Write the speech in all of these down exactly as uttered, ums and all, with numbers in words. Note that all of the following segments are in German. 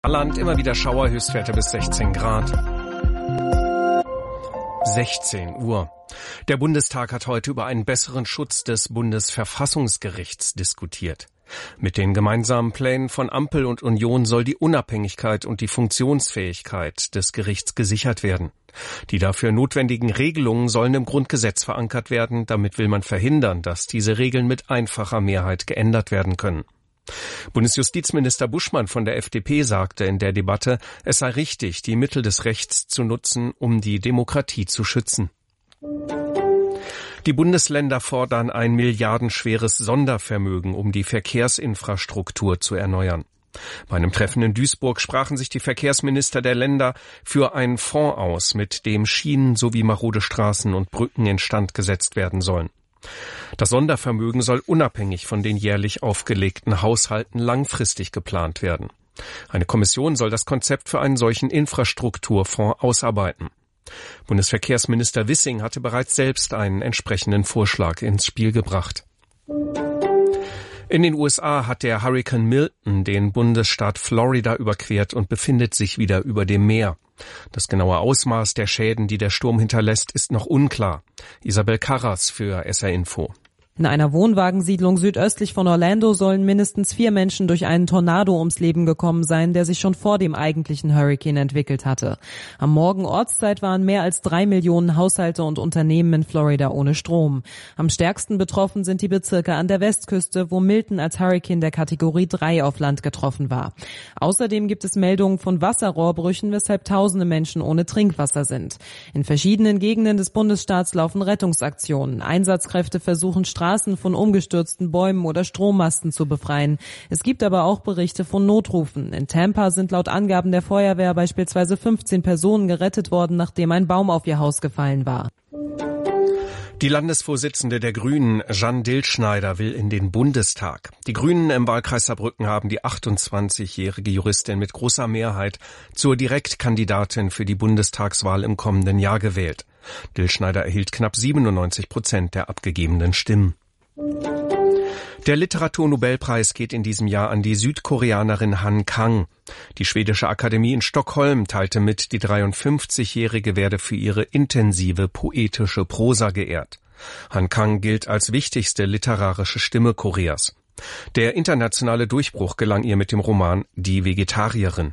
Land immer wieder Schauer, Höchstwerte bis sechzehn Grad. sechzehn Uhr. Der Bundestag hat heute über einen besseren Schutz des Bundesverfassungsgerichts diskutiert. Mit den gemeinsamen Plänen von Ampel und Union soll die Unabhängigkeit und die Funktionsfähigkeit des Gerichts gesichert werden. Die dafür notwendigen Regelungen sollen im Grundgesetz verankert werden. Damit will man verhindern, dass diese Regeln mit einfacher Mehrheit geändert werden können. Bundesjustizminister Buschmann von der F D P sagte in der Debatte, es sei richtig, die Mittel des Rechts zu nutzen, um die Demokratie zu schützen. Die Bundesländer fordern ein milliardenschweres Sondervermögen, um die Verkehrsinfrastruktur zu erneuern. Bei einem Treffen in Duisburg sprachen sich die Verkehrsminister der Länder für einen Fonds aus, mit dem Schienen sowie marode Straßen und Brücken instand gesetzt werden sollen. Das Sondervermögen soll unabhängig von den jährlich aufgelegten Haushalten langfristig geplant werden. Eine Kommission soll das Konzept für einen solchen Infrastrukturfonds ausarbeiten. Bundesverkehrsminister Wissing hatte bereits selbst einen entsprechenden Vorschlag ins Spiel gebracht. In den U S A hat der Hurrikan Milton den Bundesstaat Florida überquert und befindet sich wieder über dem Meer. Das genaue Ausmaß der Schäden, die der Sturm hinterlässt, ist noch unklar. Isabel Karras für S R Info. In einer Wohnwagensiedlung südöstlich von Orlando sollen mindestens vier Menschen durch einen Tornado ums Leben gekommen sein, der sich schon vor dem eigentlichen Hurrikan entwickelt hatte. Am Morgen Ortszeit waren mehr als drei Millionen Haushalte und Unternehmen in Florida ohne Strom. Am stärksten betroffen sind die Bezirke an der Westküste, wo Milton als Hurrikan der Kategorie drei auf Land getroffen war. Außerdem gibt es Meldungen von Wasserrohrbrüchen, weshalb tausende Menschen ohne Trinkwasser sind. In verschiedenen Gegenden des Bundesstaats laufen Rettungsaktionen. Einsatzkräfte versuchen Straßen von umgestürzten Bäumen oder Strommasten zu befreien. Es gibt aber auch Berichte von Notrufen. In Tampa sind laut Angaben der Feuerwehr beispielsweise fünfzehn Personen gerettet worden, nachdem ein Baum auf ihr Haus gefallen war. Die Landesvorsitzende der Grünen, Jeanne Dilschneider, will in den Bundestag. Die Grünen im Wahlkreis Saarbrücken haben die achtundzwanzigjährige Juristin mit großer Mehrheit zur Direktkandidatin für die Bundestagswahl im kommenden Jahr gewählt. Dilschneider erhielt knapp siebenundneunzig Prozent der abgegebenen Stimmen. Der Literaturnobelpreis geht in diesem Jahr an die Südkoreanerin Han Kang. Die Schwedische Akademie in Stockholm teilte mit, die dreiundfünfzigjährige werde für ihre intensive poetische Prosa geehrt. Han Kang gilt als wichtigste literarische Stimme Koreas. Der internationale Durchbruch gelang ihr mit dem Roman Die Vegetarierin.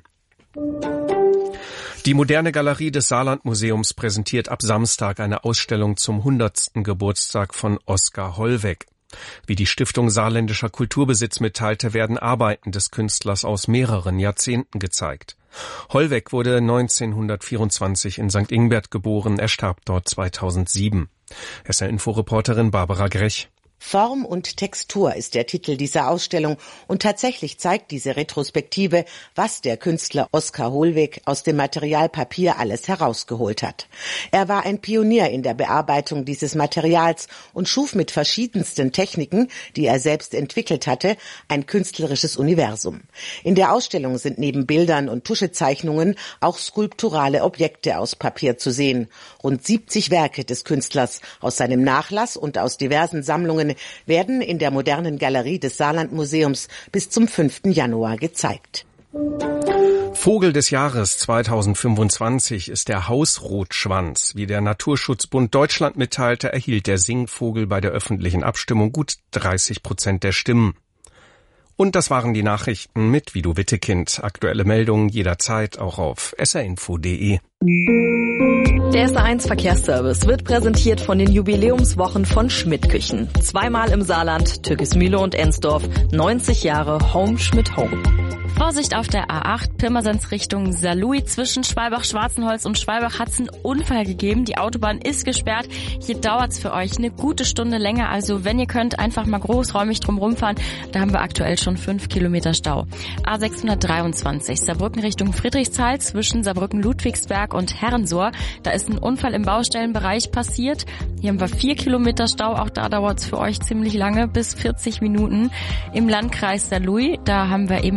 Die Moderne Galerie des Saarlandmuseums präsentiert ab Samstag eine Ausstellung zum hundertsten Geburtstag von Oskar Hollweg. Wie die Stiftung Saarländischer Kulturbesitz mitteilte, werden Arbeiten des Künstlers aus mehreren Jahrzehnten gezeigt. Hollweg wurde neunzehnhundertvierundzwanzig in Sankt Ingbert geboren, er starb dort zweitausendsieben. S R-Info-Reporterin Barbara Grech. Form und Textur ist der Titel dieser Ausstellung und tatsächlich zeigt diese Retrospektive, was der Künstler Oskar Hollweg aus dem Material Papier alles herausgeholt hat. Er war ein Pionier in der Bearbeitung dieses Materials und schuf mit verschiedensten Techniken, die er selbst entwickelt hatte, ein künstlerisches Universum. In der Ausstellung sind neben Bildern und Tuschezeichnungen auch skulpturale Objekte aus Papier zu sehen. Rund siebzig Werke des Künstlers aus seinem Nachlass und aus diversen Sammlungen werden in der modernen Galerie des Saarlandmuseums bis zum fünften Januar gezeigt. Vogel des Jahres zweitausendfünfundzwanzig ist der Hausrotschwanz. Wie der Naturschutzbund Deutschland mitteilte, erhielt der Singvogel bei der öffentlichen Abstimmung gut dreißig Prozent der Stimmen. Und das waren die Nachrichten mit Vido Wittekind. Aktuelle Meldungen jederzeit auch auf s r info punkt d e. Der S R eins Verkehrsservice wird präsentiert von den Jubiläumswochen von Schmidt Küchen. Zweimal im Saarland, Türkismühle und Ensdorf. neunzig Jahre Home Schmidt Home. Vorsicht auf der A acht, Pirmasens Richtung Saarlouis. Zwischen Schwalbach-Schwarzenholz und Schwalbach hat es einen Unfall gegeben. Die Autobahn ist gesperrt. Hier dauert es für euch eine gute Stunde länger. Also wenn ihr könnt, einfach mal großräumig drum rumfahren. Da haben wir aktuell schon fünf Kilometer Stau. A sechshundertdreiundzwanzig, Saarbrücken Richtung Friedrichsthal zwischen Saarbrücken-Ludwigsberg und Herrensohr. Da ist ein Unfall im Baustellenbereich passiert. Hier haben wir vier Kilometer Stau. Auch da dauert es für euch ziemlich lange, bis vierzig Minuten. Im Landkreis Saarlouis, da haben wir ebenfalls einen Unfall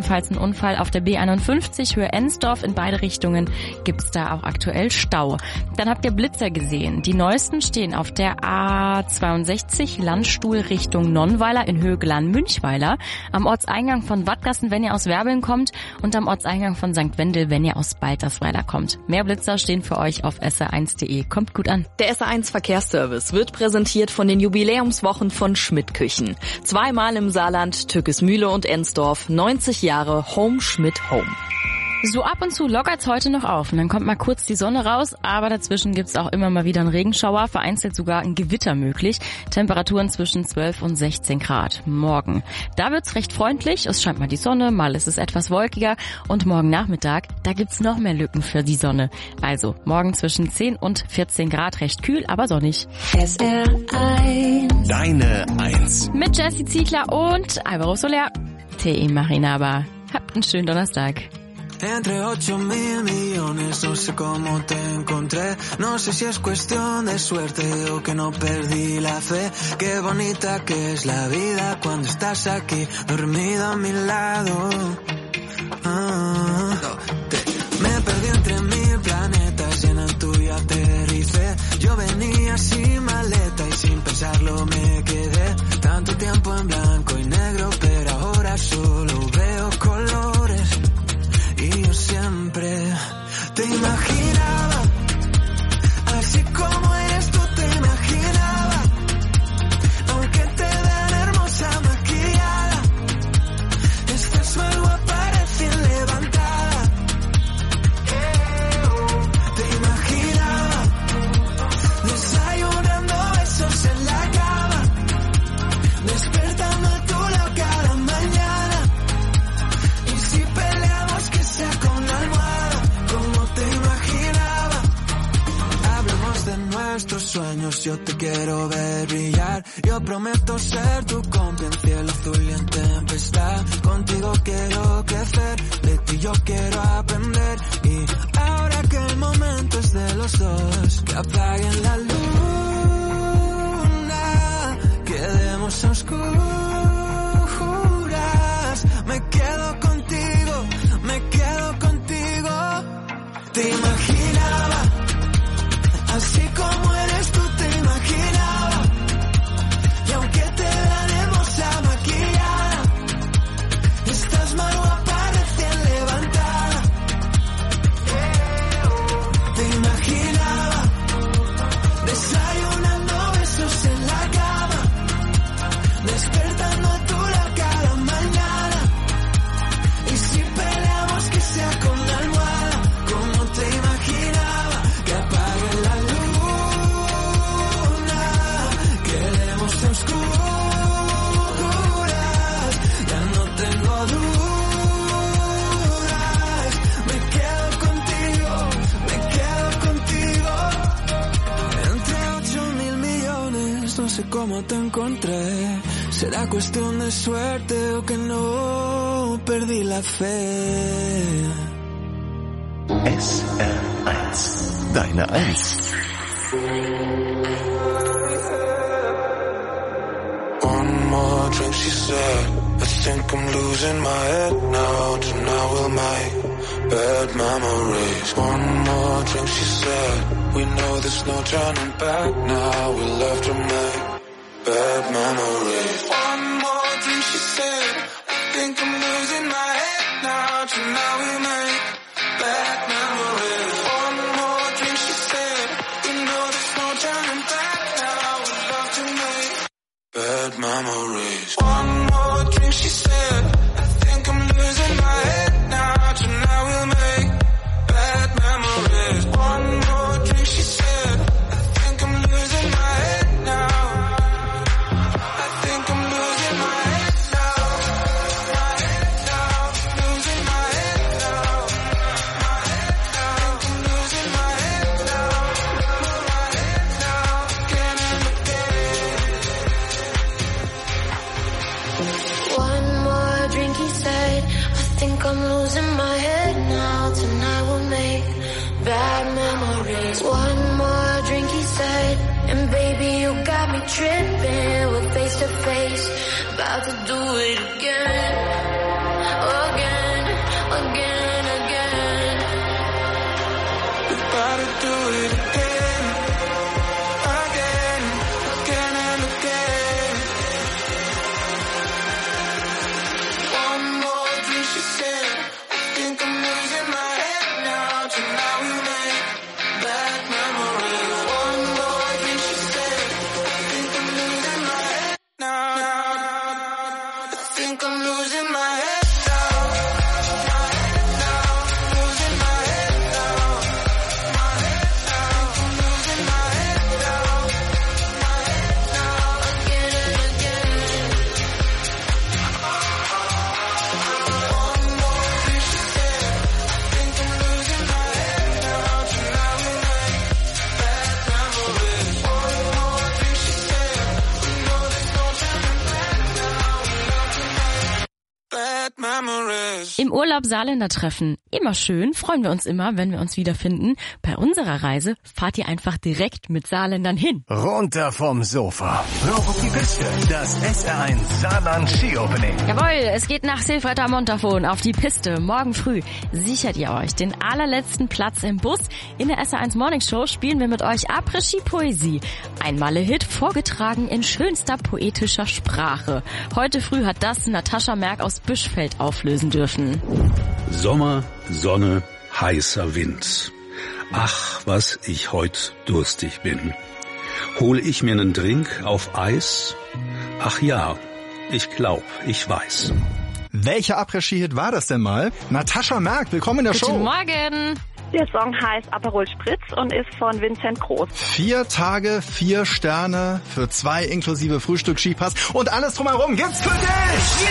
Unfall auf der B einundfünfzig Höhe Ensdorf. In beide Richtungen gibt's da auch aktuell Stau. Dann habt ihr Blitzer gesehen. Die neuesten stehen auf der A zweiundsechzig Landstuhl Richtung Nonnweiler in Höhe Glan-Münchweiler, am Ortseingang von Wattgassen, wenn ihr aus Werbeln kommt, und am Ortseingang von Sankt Wendel, wenn ihr aus Baltersweiler kommt. Mehr Blitzer stehen für euch auf S R eins punkt de. Kommt gut an. Der S R eins Verkehrsservice wird präsentiert von den Jubiläumswochen von Schmidt Küchen. Zweimal im Saarland, Türkismühle und Ensdorf, neunzig Jahre Home Schmidt Home. So ab und zu lockert's heute noch auf und dann kommt mal kurz die Sonne raus, aber dazwischen gibt's auch immer mal wieder einen Regenschauer, vereinzelt sogar ein Gewitter möglich. Temperaturen zwischen zwölf und sechzehn Grad. Morgen, da wird's recht freundlich, es scheint mal die Sonne, mal ist es etwas wolkiger und morgen Nachmittag, da gibt's noch mehr Lücken für die Sonne. Also morgen zwischen zehn und vierzehn Grad, recht kühl, aber sonnig. S R eins. Deine Eins. Mit Jessie Ziegler und Alvaro Soler. T E Marinaba. Habt einen schönen Donnerstag. Entre ocho mil millones, no sé cómo te encontré. No sé si es cuestión de suerte o que no perdí la fe. Qué bonita que es la vida cuando estás aquí, dormido a mi lado. Ah, me perdí entre mil planetas y en el tuyo aterricé. Yo venía sin maleta y sin pensarlo me quedé. Tanto tiempo en blanco y negro, pero ahora solo veo colores. Y yo siempre te imaginaba, así como eres tú te imaginaba, aunque te vean hermosa maquillada, estás más guapa recién levantada. Te imaginaba, desayunando besos en la cama, despertando a tu lado cada mañana, y si peleamos que sea con la almohada, como te imaginaba. Hablemos de nuestros sueños, yo te quiero ver brillar. Yo prometo ser tu cómplice en cielo azul y en tempestad. Contigo quiero crecer, de ti yo quiero aprender. Y ahora que el momento es de los dos, que apaguen la luna, quedemos a oscuras. Me quedo contigo, me quedo contigo. Te imaginaba, así como eres tú te imaginaba, y aunque te vean hermosa maquillada, estás más guapa recién levantada. Te imaginaba, desayunando besos en la cama, despertando a tu lado cada mañana, y si peleamos que sea con la almohada, como te imaginaba, que apague la luna, queremos a oscuras, ya no tengo dudas, me quedo contigo, me quedo contigo. Entre ocho mil millones, no sé cómo te encontré, será cuestión de suerte o que no perdí la fe. S R eins. Deine Eins. One more drink, she said. I think I'm losing my head now. Tonight we'll make bad memories. One more drink, she said. We know there's no turning back now. We'll have to make bad memories. One more drink, she said. I think I'm losing my head now. Tonight we'll make bad memories. One more drink, she said. We know there's no turning back now. We'll have to make bad memories. One more drink, she said. I think I'm losing my head now. Tonight we'll make bad memories. One more drink, she said. I think I'm losing my head now. I think I'm losing my head now. My head now. Losing my head now. My head now. I think I'm losing my head now. My head now. Again and again. One more drink, he said. I think I'm losing my head now. Tonight we'll make bad memories. One more drink, he said. And baby, you got me tripping. We're face to face, about to do it again, again. do it again, again, again and again. One more drink, she said. I think I'm losing my head now. Tonight we'll make bad memories. One more drink, she said. I think I'm losing my head now. I think I'm losing my head. Im Urlaub Saarländer treffen. Immer schön, freuen wir uns immer, wenn wir uns wiederfinden. Bei unserer Reise fahrt ihr einfach direkt mit Saarländern hin. Runter vom Sofa. Rauf auf die Piste. Das S R eins Saarland Ski Opening. Jawohl, es geht nach Silfreter Montafon auf die Piste. Morgen früh sichert ihr euch den allerletzten Platz im Bus. In der S R eins Morning Show spielen wir mit euch Après-Ski Poesie. Ein Malle-Hit, vorgetragen in schönster poetischer Sprache. Heute früh hat das Natascha Merck aus Büschfeld auflösen dürfen. Sommer, Sonne, heißer Wind. Ach, was ich heut durstig bin. Hol ich mir nen Drink auf Eis? Ach ja, ich glaub, ich weiß. Welcher Après-Ski-Hit war das denn mal? Natascha Merck, willkommen in der Guten Show. Guten Morgen. Der Song heißt Aperol Spritz und ist von Vincent Groß. Vier Tage, vier Sterne für zwei inklusive Frühstück, Skipass und alles drumherum gibt's für dich!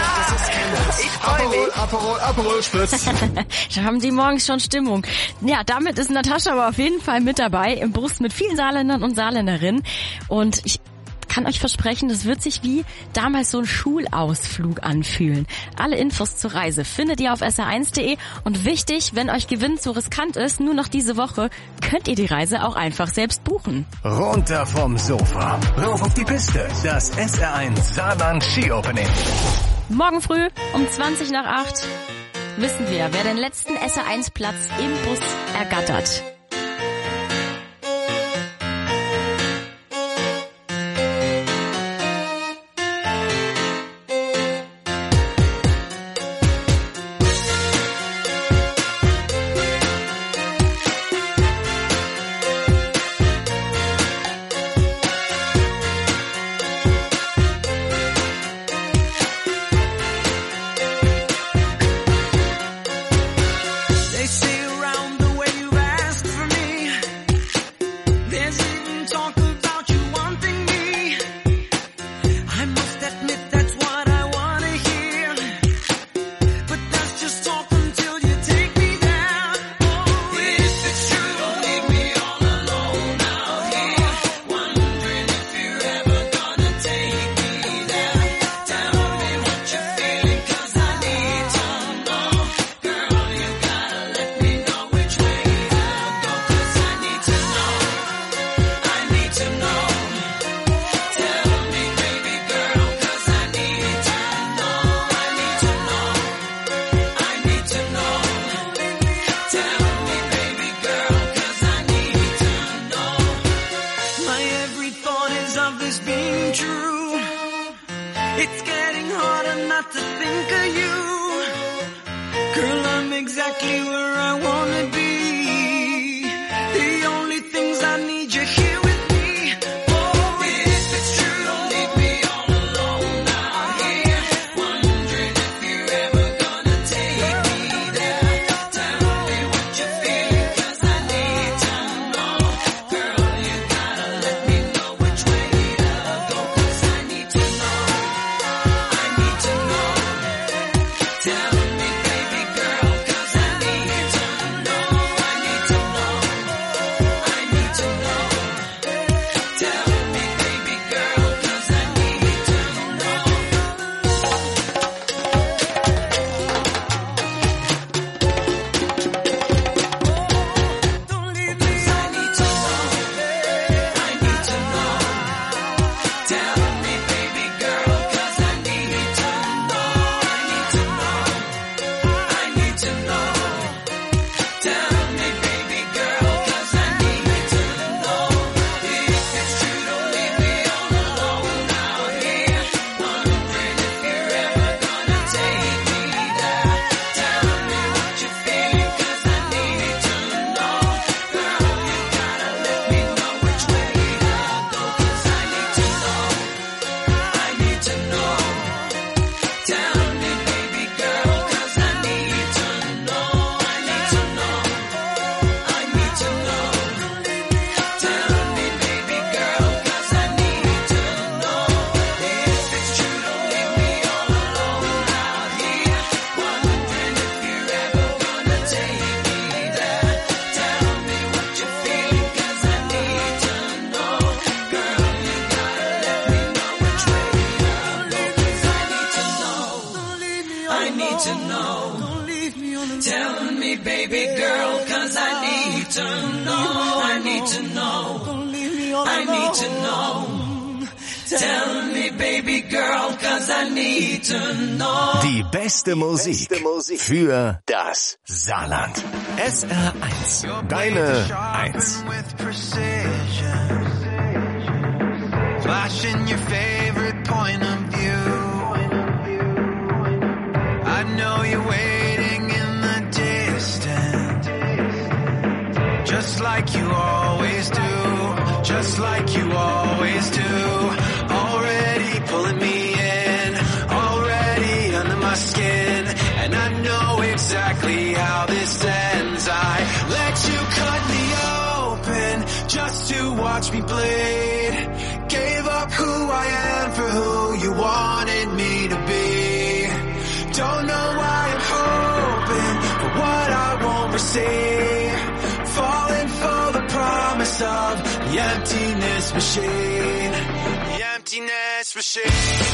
Mega! Ich freue mich. Aperol, Aperol, Aperol Spritz. Da haben die morgens schon Stimmung. Ja, damit ist Natascha aber auf jeden Fall mit dabei im Bus mit vielen Saarländern und Saarländerinnen. Und ich kann euch versprechen, das wird sich wie damals so ein Schulausflug anfühlen. Alle Infos zur Reise findet ihr auf S R eins punkt de und wichtig, wenn euch Gewinn so riskant ist, nur noch diese Woche, könnt ihr die Reise auch einfach selbst buchen. Runter vom Sofa. Rauf auf die Piste. Das S R eins Saarland Ski Opening. Morgen früh um zwanzig nach acht wissen wir, wer den letzten S R eins Platz im Bus ergattert. Tell me, baby girl, 'cause I need to know. baby girl, 'cause I need to know, I need to know, I need to know. Tell me, baby girl, 'cause I need to know. Die beste Musik, beste Musik für das Saarland. S R eins, deine eins. Flashing your favorite point of view. I know you're waiting in the distance, just like you always do, just like you always do. Already pulling me in, already under my skin, and I know exactly how this ends. I let you cut me open just to watch me bleed. Gave up who I am for who you wanted me to be. Don't know why I'm hoping for what I won't receive. Falling for the promise of the emptiness machine. The emptiness machine.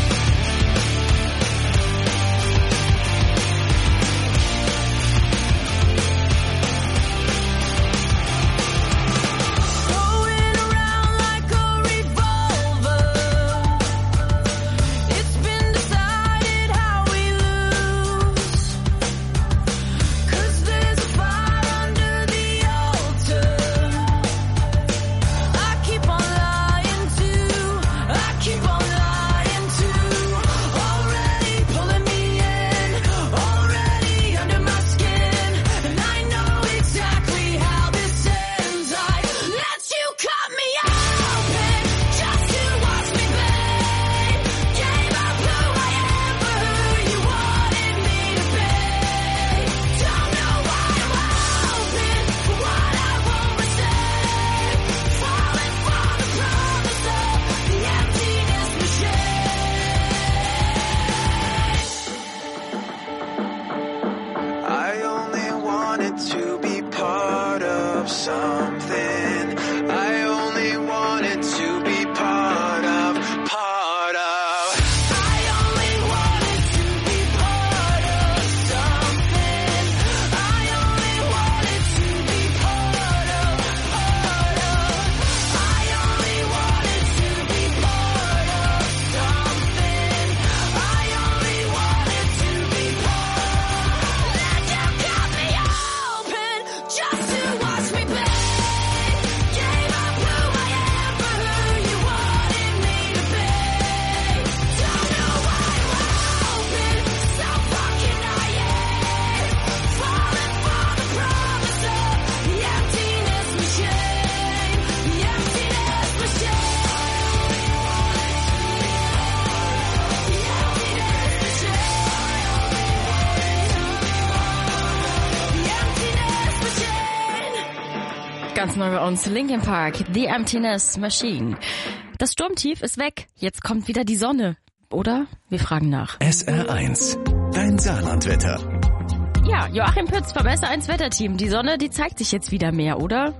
Ganz neu bei uns, Linkin Park, The Emptiness Machine. Das Sturmtief ist weg, jetzt kommt wieder die Sonne, oder? Wir fragen nach. S R eins, dein Saarlandwetter. Ja, Joachim Pütz vom S R eins Wetterteam. Die Sonne, die zeigt sich jetzt wieder mehr, oder?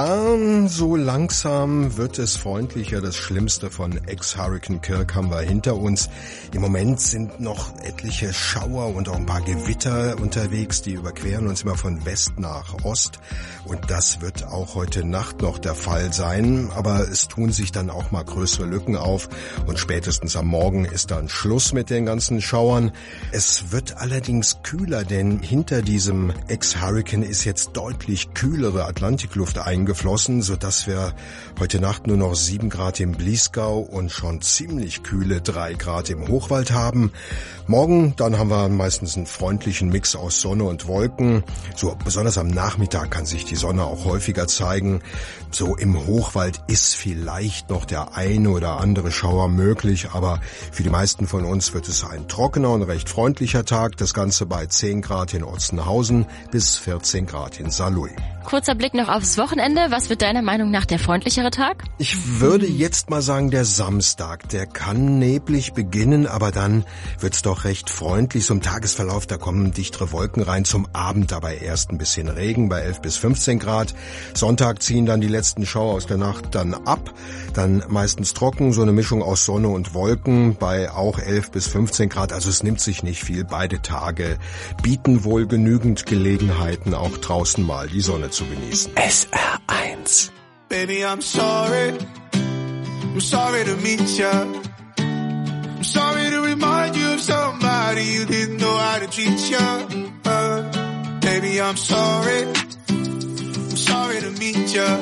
Ja, so langsam wird es freundlicher. Das Schlimmste von Ex-Hurricane Kirk haben wir hinter uns. Im Moment sind noch etliche Schauer und auch ein paar Gewitter unterwegs. Die überqueren uns immer von West nach Ost. Und das wird auch heute Nacht noch der Fall sein. Aber es tun sich dann auch mal größere Lücken auf. Und spätestens am Morgen ist dann Schluss mit den ganzen Schauern. Es wird allerdings kühler, denn hinter diesem Ex-Hurricane ist jetzt deutlich kühlere Atlantikluft eingeflossen, sodass wir heute Nacht nur noch sieben Grad im Bliesgau und schon ziemlich kühle drei Grad im Hochwald haben. Morgen, dann haben wir meistens einen freundlichen Mix aus Sonne und Wolken. So besonders am Nachmittag kann sich die Sonne auch häufiger zeigen. So im Hochwald ist vielleicht noch der eine oder andere Schauer möglich, aber für die meisten von uns wird es ein trockener und recht freundlicher Tag. Das Ganze bei zehn Grad in Otzenhausen bis vierzehn Grad in Saarlouis. Kurzer Blick noch aufs Wochenende. Was wird deiner Meinung nach der freundlichere Tag? Ich würde jetzt mal sagen, der Samstag. Der kann neblig beginnen, aber dann wird's doch recht freundlich. So im Tagesverlauf, da kommen dichtere Wolken rein. Zum Abend aber erst ein bisschen Regen bei elf bis fünfzehn Grad. Sonntag ziehen dann die letzten Schauer aus der Nacht dann ab. Dann meistens trocken, so eine Mischung aus Sonne und Wolken bei auch elf bis fünfzehn Grad. Also es nimmt sich nicht viel. Beide Tage bieten wohl genügend Gelegenheiten, auch draußen mal die Sonne zu genießen. S R eins. Baby, I'm sorry. I'm sorry to meet ya. I'm sorry to remind you of somebody you didn't know how to treat ya. Uh, baby, I'm sorry. I'm sorry to meet ya.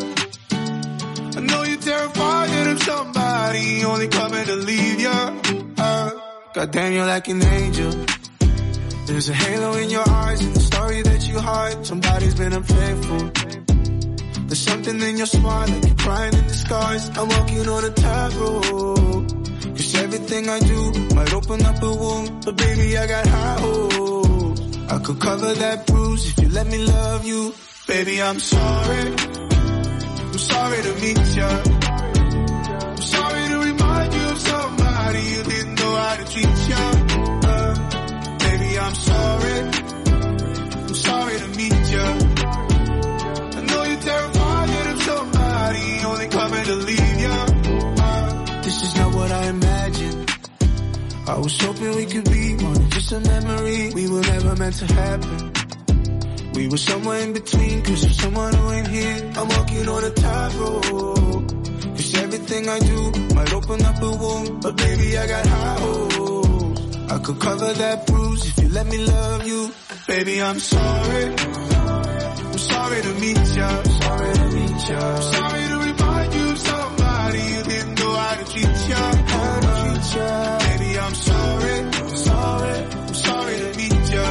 I know you're terrified that I'm somebody only coming to leave ya. Uh, goddamn, you're like an angel. There's a halo in your eyes and the story that you hide. Somebody's been unfaithful. There's something in your smile like you're crying in disguise. I'm walking on a tightrope. Cause everything I do might open up a wound. But baby, I got high hopes. I could cover that bruise if you let me love you. Baby, I'm sorry. I'm sorry to meet ya. I'm sorry to remind you of somebody you didn't know how to treat ya. I'm sorry, I'm sorry to meet ya. I know you're terrified that I'm somebody only coming to leave ya. Uh, this is not what I imagined. I was hoping we could be more than just a memory. We were never meant to happen. We were somewhere in between, cause there's someone who ain't here. I'm walking on a tightrope. Cause everything I do might open up a wound. But baby, I got high hopes. I could cover that bruise if you let me love you. Baby, I'm sorry. I'm sorry to meet ya. Sorry to meet ya. I'm sorry to remind you of somebody you didn't know how to treat ya. How to treat ya. Baby, I'm sorry. Sorry. I'm sorry to meet ya.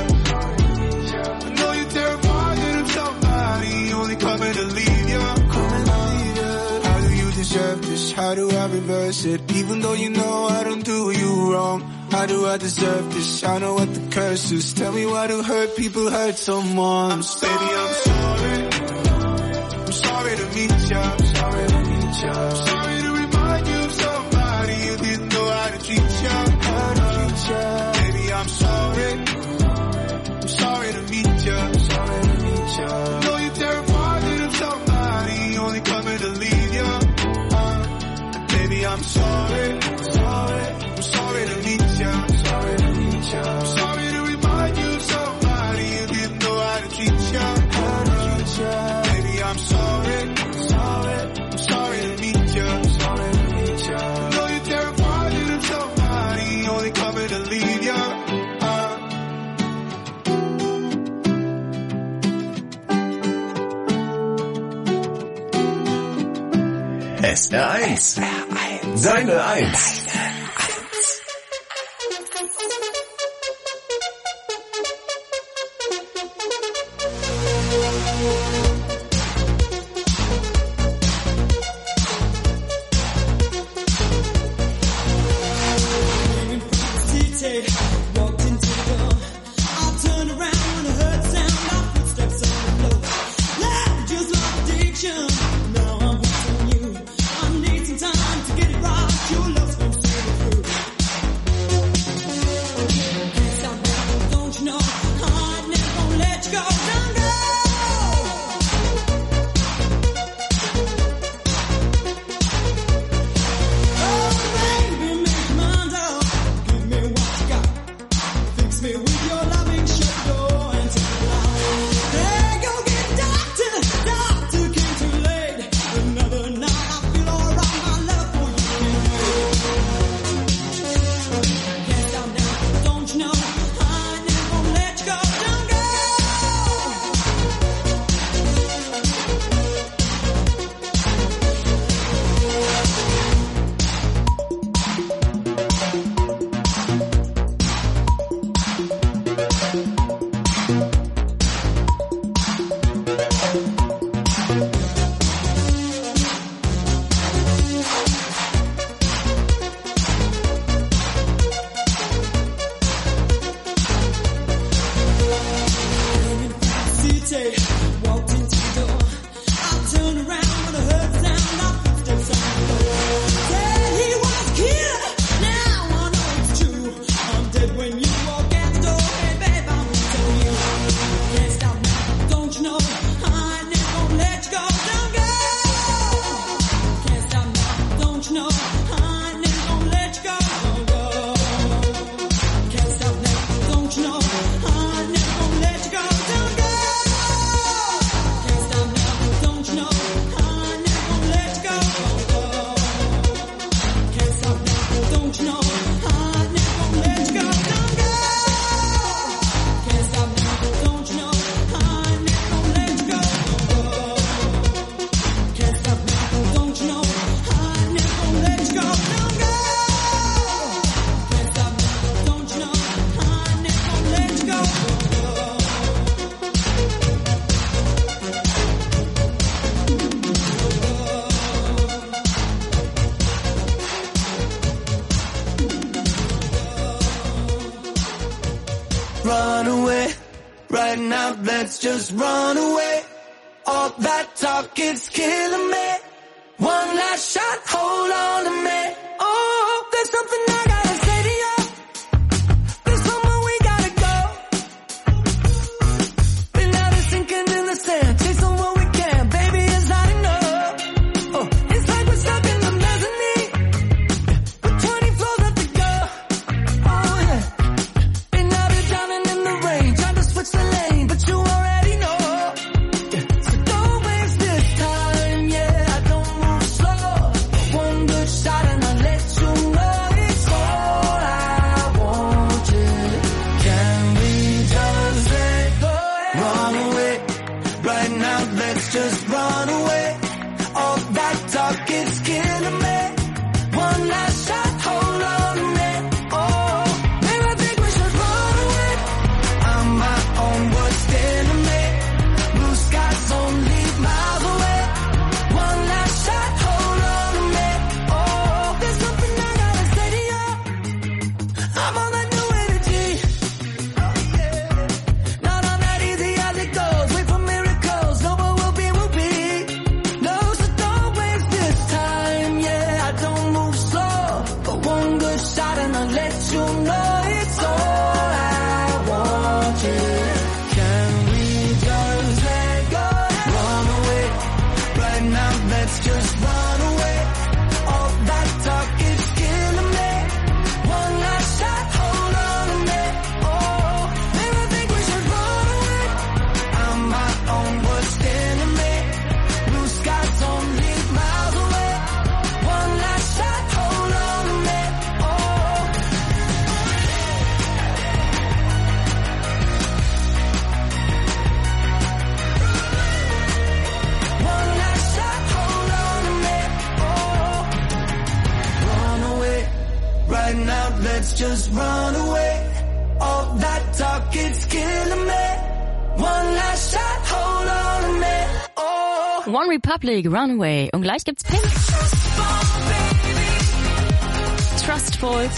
I know you're terrified that I'm somebody only coming to leave ya. Coming to leave ya. How do you deserve this? How do I reverse it? Even though you know I don't do you wrong. How do I deserve this? I know what the curse is. Tell me why do hurt people hurt someone? Baby, I'm sorry. I'm sorry to meet ya. Sorry to meet ya. I'm sorry to remind you of somebody you didn't know how to treat ya. How to treat ya. Baby, I'm sorry. I'm sorry to meet ya. Sorry to meet ya. I know you're terrified that I'm somebody only coming to leave ya. Uh, baby, I'm sorry. Sorry. I'm sorry to meet ya. Sorry to meet ya. I'm sorry to remind you of somebody you didn't know how to treat ya. How to treat ya. Baby, I'm sorry. Sorry. I'm sorry to meet ya. Sorry to meet ya. I know you're terrified that I'm somebody only coming to leave ya. Uh. S R eins. Seine eins. Walked into the door. let's just run away. All that talk, it's killing me. One last shot, hold on to me. Oh, there's something I gotta say to you. There's somewhere we gotta go. Been out of sinking in the sand, chasing what we can. Baby, it's not enough. Oh, it's like we're stuck in the mezzanine with twenty floors left to go. Oh yeah. Been out of drowning in the rain, trying to switch the lane, but you already know. Yeah. So don't waste this time, yeah. I don't move slow. One good shot and I'll let you know it's all I want. Yeah. Can we just let go? Run away. Right now, let's just run away. All that talk, it's killing me. One last shot, hold on to me. Oh, maybe I think we should run away. I'm my own worst enemy. Blue skies only miles away. One last shot, hold on to me. Oh, there's something I gotta say to you. I'm on that new energy. Not on that easy as it goes. Wait for miracles. No, what will be, will be. No, so don't waste this time. Yeah, I don't move slow. But one good shot and I'll let you know it's all I want. Yeah. Can we just let go? Run away. Right now, let's just run away. All that talk is killing me. One last shot, hold on to me. Oh, maybe I think we should run away. I'm my own worst enemy. Blue skies only miles away. One last shot, hold on to me. Oh. One last shot, hold on to me. Oh. Run away. Right now, let's just run away. All that talk, it's killing me. One last shot, hold on to me. Oh. One Republic, Runaway. Und gleich gibt's Pink. Trustful.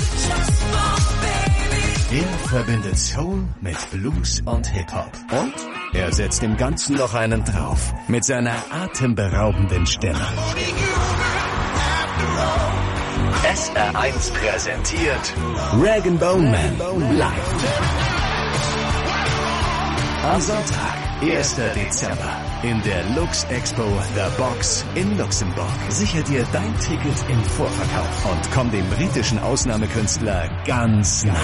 Er verbindet Soul mit Blues und Hip-Hop. Und er setzt dem Ganzen noch einen drauf. Mit seiner atemberaubenden Stimme. S R eins präsentiert Rag and Bone Man live. Am Sonntag, erster Dezember, in der Lux Expo The Box in Luxemburg. Sicher dir dein Ticket im Vorverkauf und komm dem britischen Ausnahmekünstler ganz nah.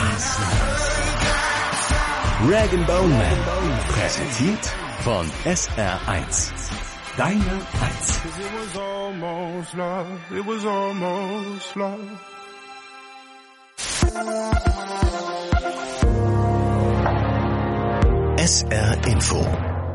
Rag and Bone Man, präsentiert von S R eins. Deine eins. It was almost love, it was almost love. S R Info.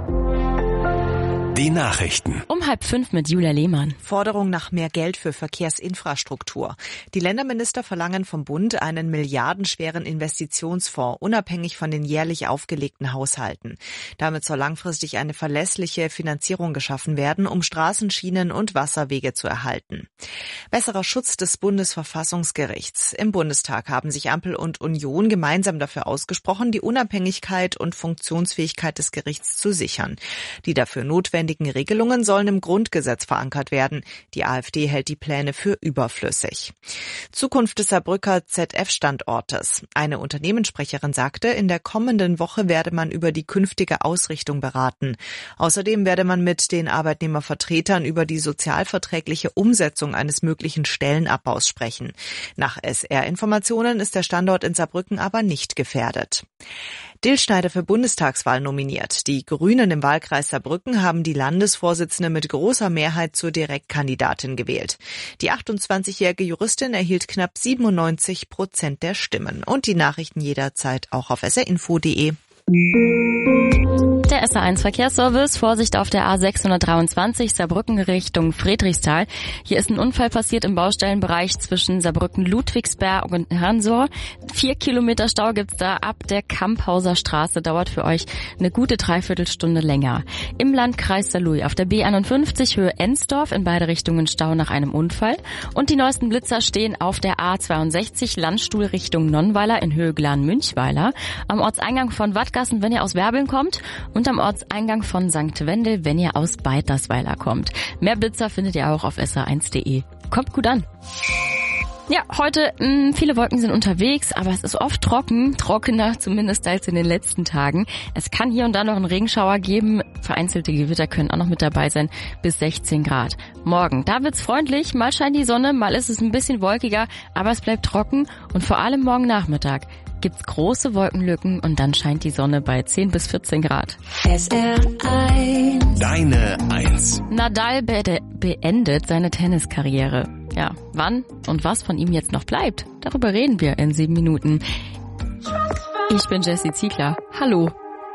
Die Nachrichten. Um halb fünf mit Julia Lehmann. Forderung nach mehr Geld für Verkehrsinfrastruktur. Die Länderminister verlangen vom Bund einen milliardenschweren Investitionsfonds, unabhängig von den jährlich aufgelegten Haushalten. Damit soll langfristig eine verlässliche Finanzierung geschaffen werden, um Straßen, Schienen und Wasserwege zu erhalten. Besserer Schutz des Bundesverfassungsgerichts. Im Bundestag haben sich Ampel und Union gemeinsam dafür ausgesprochen, die Unabhängigkeit und Funktionsfähigkeit des Gerichts zu sichern. Die dafür notwendigen Regelungen sollen im Grundgesetz verankert werden. Die AfD hält die Pläne für überflüssig. Zukunft des Saarbrücker Z F-Standortes. Eine Unternehmenssprecherin sagte, in der kommenden Woche werde man über die künftige Ausrichtung beraten. Außerdem werde man mit den Arbeitnehmervertretern über die sozialverträgliche Umsetzung eines möglichen Stellenabbaus sprechen. Nach S R-Informationen ist der Standort in Saarbrücken aber nicht gefährdet. Dillschneider für Bundestagswahl nominiert. Die Grünen im Wahlkreis Saarbrücken haben die Landesvorsitzende mit großer Mehrheit zur Direktkandidatin gewählt. Die achtundzwanzigjährige Juristin erhielt knapp siebenundneunzig Prozent der Stimmen. Und die Nachrichten jederzeit auch auf s r info punkt d e. Der S R eins Verkehrsservice, Vorsicht auf der A sechshundertdreiundzwanzig Saarbrücken Richtung Friedrichsthal. Hier ist ein Unfall passiert im Baustellenbereich zwischen Saarbrücken-Ludwigsberg und Herrnsor. Vier Kilometer Stau gibt's da ab der Kamphauser Straße. Dauert für euch eine gute Dreiviertelstunde länger. Im Landkreis Saarlouis auf der B einundfünfzig Höhe Ensdorf in beide Richtungen Stau nach einem Unfall. Und die neuesten Blitzer stehen auf der A zweiundsechzig Landstuhl Richtung Nonnweiler in Höhe Glan-Münchweiler. Am Ortseingang von Wattgassen, wenn ihr aus Werbeln kommt. Und und am Ortseingang von Sankt Wendel, wenn ihr aus Beitlersweiler kommt. Mehr Blitzer findet ihr auch auf S R eins punkt de. Kommt gut an. Ja, heute mh, viele Wolken sind unterwegs, aber es ist oft trocken, trockener zumindest als in den letzten Tagen. Es kann hier und da noch einen Regenschauer geben, vereinzelte Gewitter können auch noch mit dabei sein, bis sechzehn Grad. Morgen, da wird's freundlich, mal scheint die Sonne, mal ist es ein bisschen wolkiger, aber es bleibt trocken und vor allem morgen Nachmittag gibt's große Wolkenlücken und dann scheint die Sonne bei zehn bis vierzehn Grad. S R eins. Deine Eins. Nadal be- beendet seine Tenniskarriere. Ja, wann und was von ihm jetzt noch bleibt, darüber reden wir in sieben Minuten. Ich bin Jessie Ziegler. Hallo.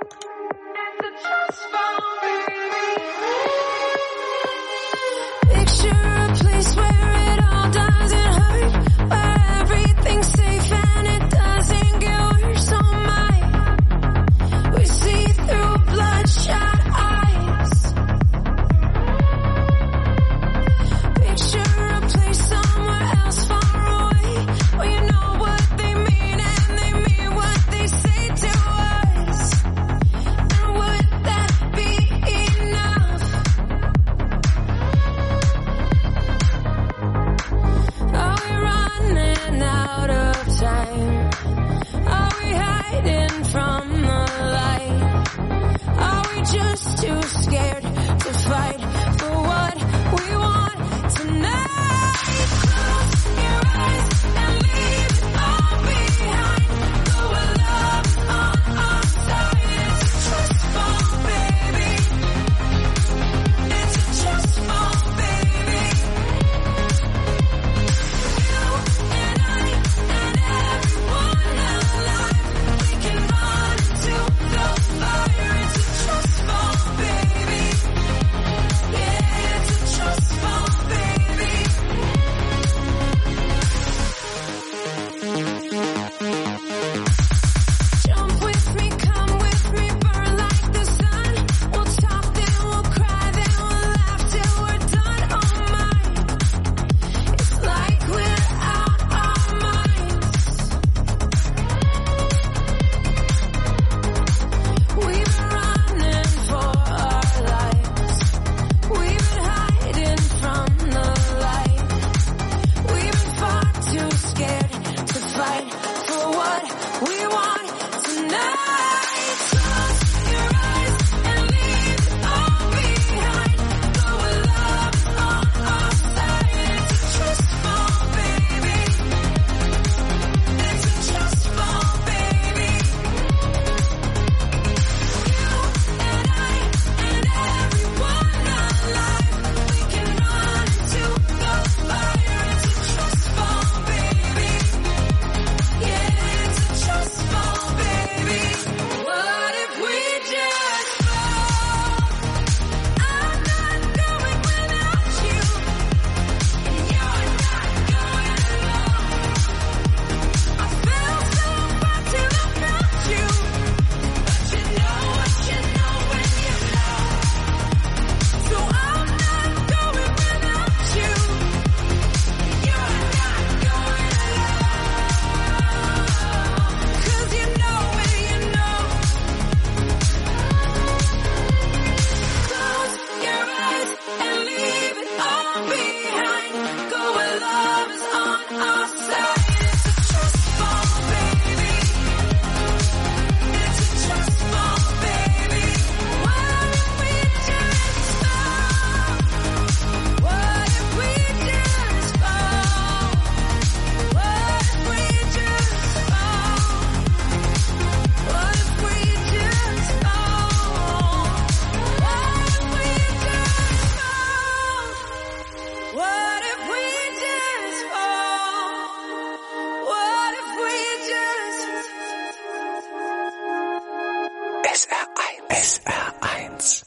S R eins.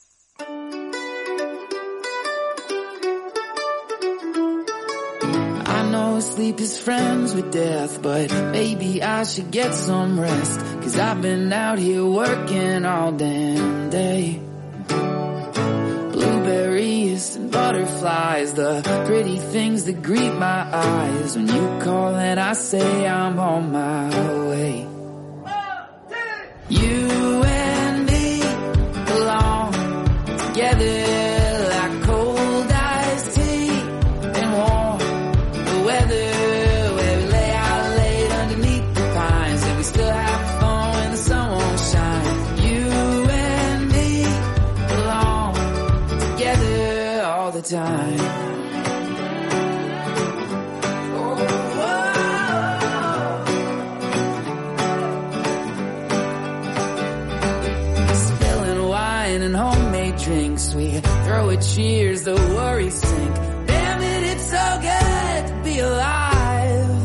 I know sleep is friends with death, but maybe I should get some rest, 'cause I've been out here working all damn day. Blueberries and butterflies, the pretty things that greet my eyes. When you call and I say I'm on my way. You and me, together like cold iced tea and warm the weather, where we lay out late underneath the pines and we still have fun when the sun won't shine. You and me belong together all the time. And homemade drinks, we throw a cheers, the worries sink. Damn it, it's so good to be alive.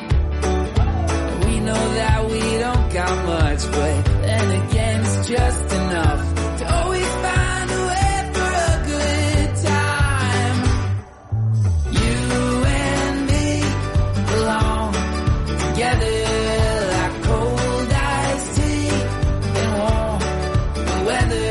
We know that we don't got much, but then again it's just enough to always find a way for a good time. You and me belong together like cold iced tea and warm the weather.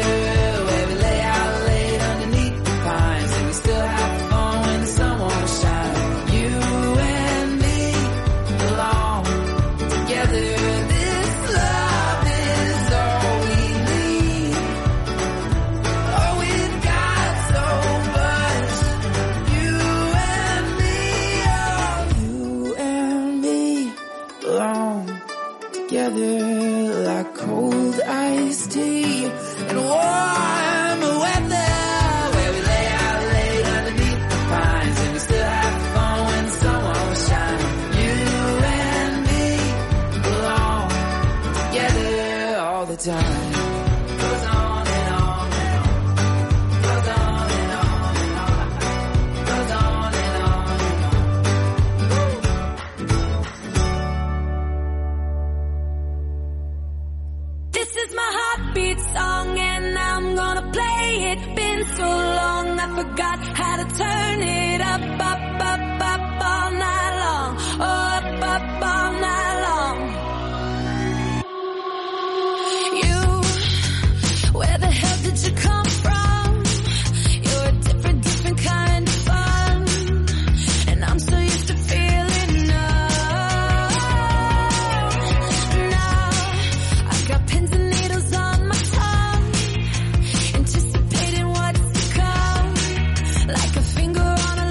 Together like cold iced tea and warm weather, where we lay out late underneath the pines and we still have fun when the sun won't shine. You and me belong together all the time. Goes on and on and on. Goes on and on and on. Goes on and on and on. This is my heartbeat song and I'm gonna play it. Been so long I forgot how to turn it up, up, up, up all night long. Oh, up, up all night long. You, where the hell did you come from? You're a different, different kind of fun. And I'm so used to feeling numb. Now I got pins and needles on my tongue, anticipating what's to come, like a finger on a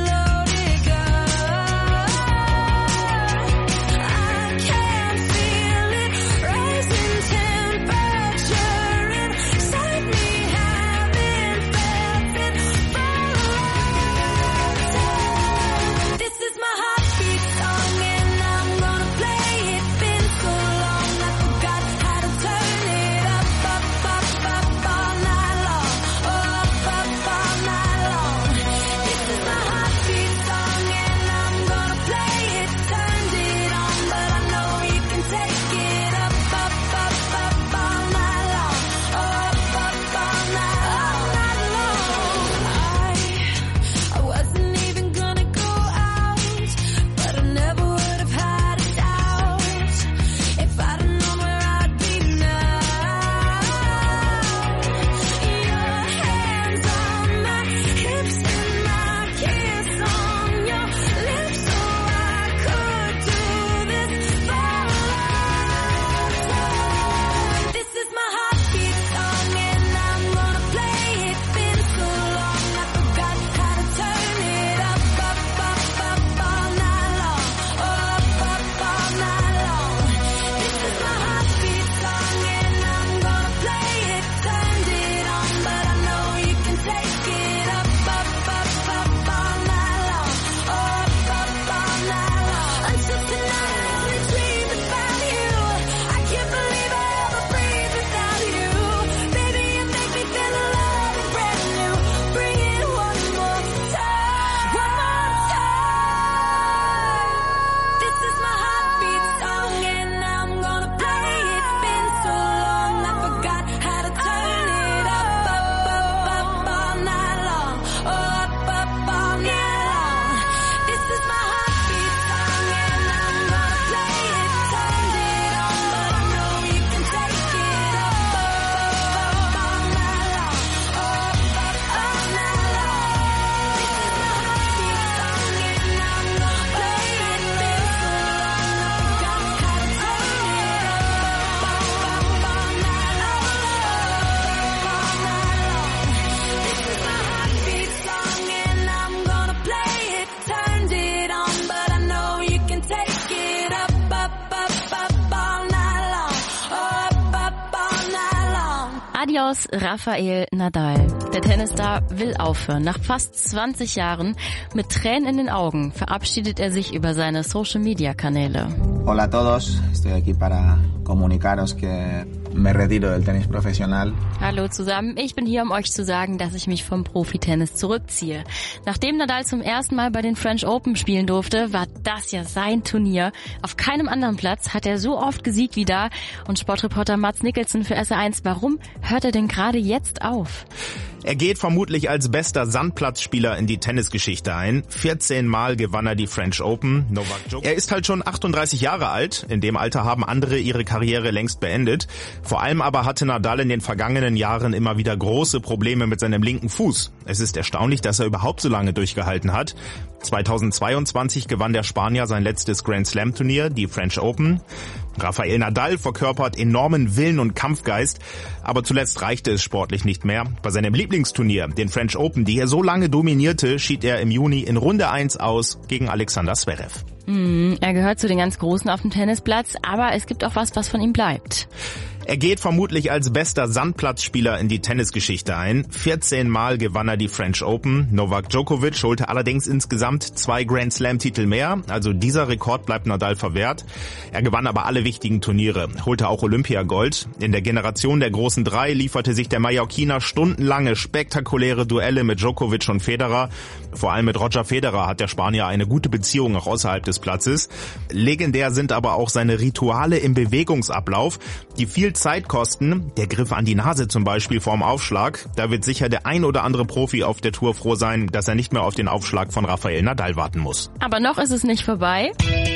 Carlos Rafael Nadal. Der Tennisstar will aufhören. Nach fast zwanzig Jahren mit Tränen in den Augen verabschiedet er sich über seine Social-Media-Kanäle. Hola a todos, estoy aquí para comunicaros que me retiro del tenis profesional. Hallo zusammen, ich bin hier, um euch zu sagen, dass ich mich vom Profitennis zurückziehe. Nachdem Nadal zum ersten Mal bei den French Open spielen durfte, war das ja sein Turnier. Auf keinem anderen Platz hat er so oft gesiegt wie da. Und Sportreporter Mats Nicholson für S R eins, warum hört er denn gerade jetzt auf? Er geht vermutlich als bester Sandplatzspieler in die Tennisgeschichte ein. vierzehn Mal gewann er die French Open. Novak Djokovic. Er ist halt schon achtunddreißig Jahre alt. In dem Alter haben andere ihre Karriere längst beendet. Vor allem aber hatte Nadal in den vergangenen Jahren immer wieder große Probleme mit seinem linken Fuß. Es ist erstaunlich, dass er überhaupt so lange durchgehalten hat. zweitausendzweiundzwanzig gewann der Spanier sein letztes Grand Slam Turnier, die French Open. Rafael Nadal verkörpert enormen Willen und Kampfgeist, aber zuletzt reichte es sportlich nicht mehr. Bei seinem Lieblingsturnier, den French Open, die er so lange dominierte, schied er im Juni in Runde eins aus gegen Alexander Zverev. Mm, er gehört zu den ganz Großen auf dem Tennisplatz, aber es gibt auch was, was von ihm bleibt. Er geht vermutlich als bester Sandplatzspieler in die Tennisgeschichte ein. vierzehn Mal gewann er die French Open. Novak Djokovic holte allerdings insgesamt zwei Grand Slam-Titel mehr. Also dieser Rekord bleibt Nadal verwehrt. Er gewann aber alle wichtigen Turniere, holte auch Olympiagold. In der Generation der großen Drei lieferte sich der Mallorquiner stundenlange spektakuläre Duelle mit Djokovic und Federer. Vor allem mit Roger Federer hat der Spanier eine gute Beziehung auch außerhalb des Platzes. Legendär sind aber auch seine Rituale im Bewegungsablauf, die viel Zeit kosten. Der Griff an die Nase zum Beispiel vorm Aufschlag. Da wird sicher der ein oder andere Profi auf der Tour froh sein, dass er nicht mehr auf den Aufschlag von Rafael Nadal warten muss. Aber noch ist es nicht vorbei.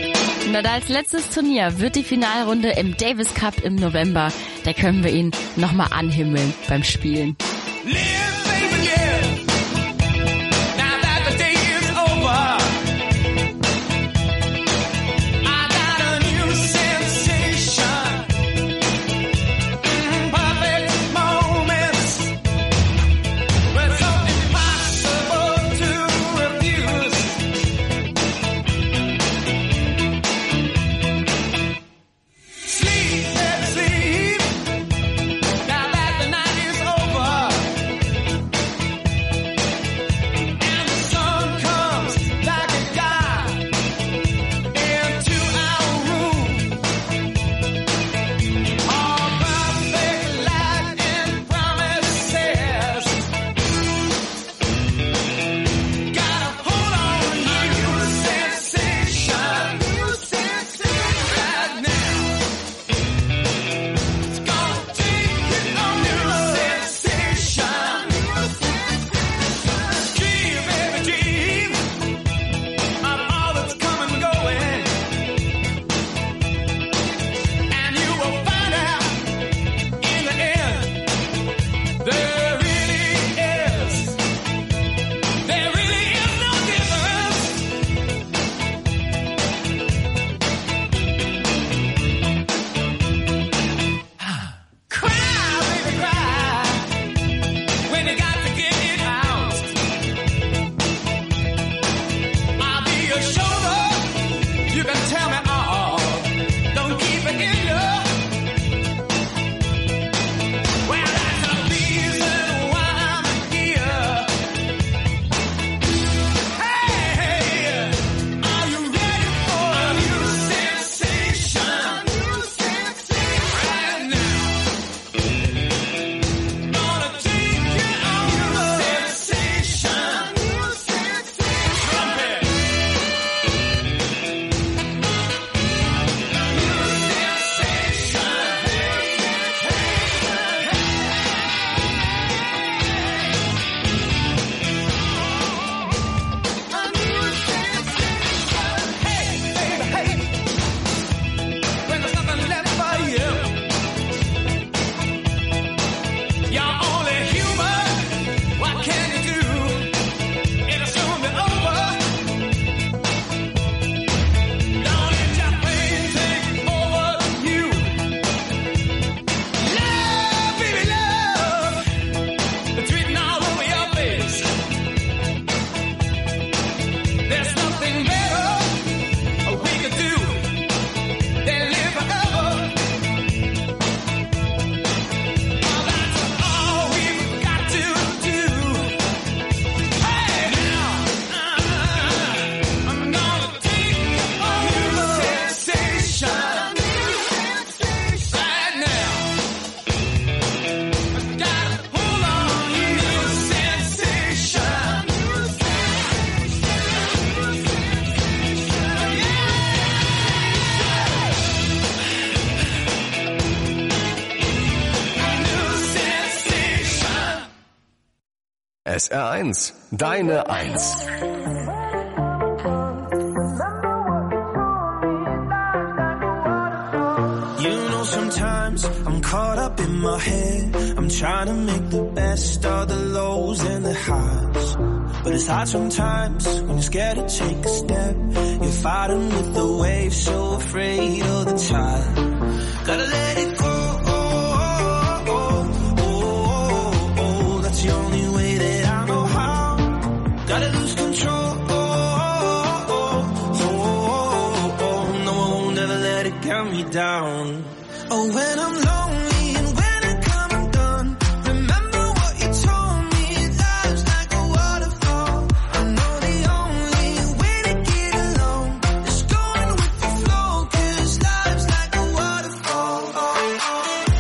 Nadals letztes Turnier wird die Finalrunde im Davis Cup im November. Da können wir ihn nochmal anhimmeln beim Spielen. S R eins, deine Eins. You know, sometimes I'm caught up in my head. I'm trying to make the best of the lows and the highs. But it's hard sometimes when you're scared to take a step. You're fighting with the waves, so afraid of the tide. Gotta let it go. Oh, oh, oh, oh, oh. That's the only way that I know how. Gotta lose control. Oh, oh, oh, oh, oh. No, I won't ever let it count me down. Oh, when I'm lonely and when I come undone, remember what you told me, life's like a waterfall. I know the only way to get along is going with the flow, 'cause life's like a waterfall. Oh, oh.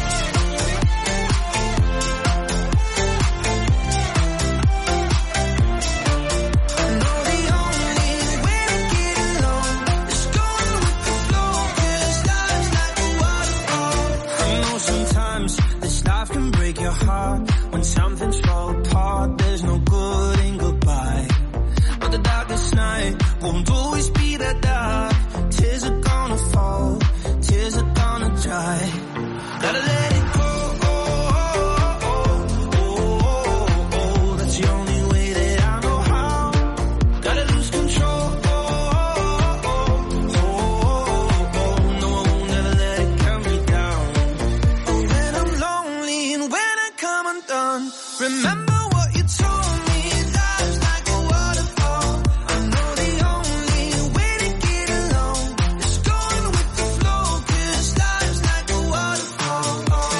I know the only way to get along is going with the flow, 'cause life's like a waterfall. I know sometimes this life can break your heart. When something's fall apart, there's no good in goodbye. But the darkest night won't always be that dark. Tears are gonna fall, tears are gonna dry. Gotta let it go. Oh, oh, oh, oh, oh, oh. That's the only way that I know how. Gotta lose control. Oh, oh, oh, oh, oh. No, I won't ever let it count me down. Oh, when I'm lonely and when I come undone, remember what you told me, life's like a waterfall. I know the only way to get along is going with the flow, 'cause life's like a waterfall. Oh, oh.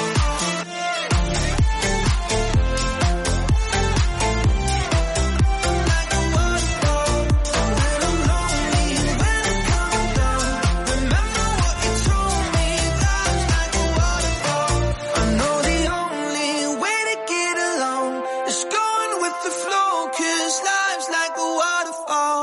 Like a waterfall. When I'm lonely and when I come undone, remember what you told me, life's like a waterfall. I know the only way to get along is going with the flow, 'cause life's like a waterfall.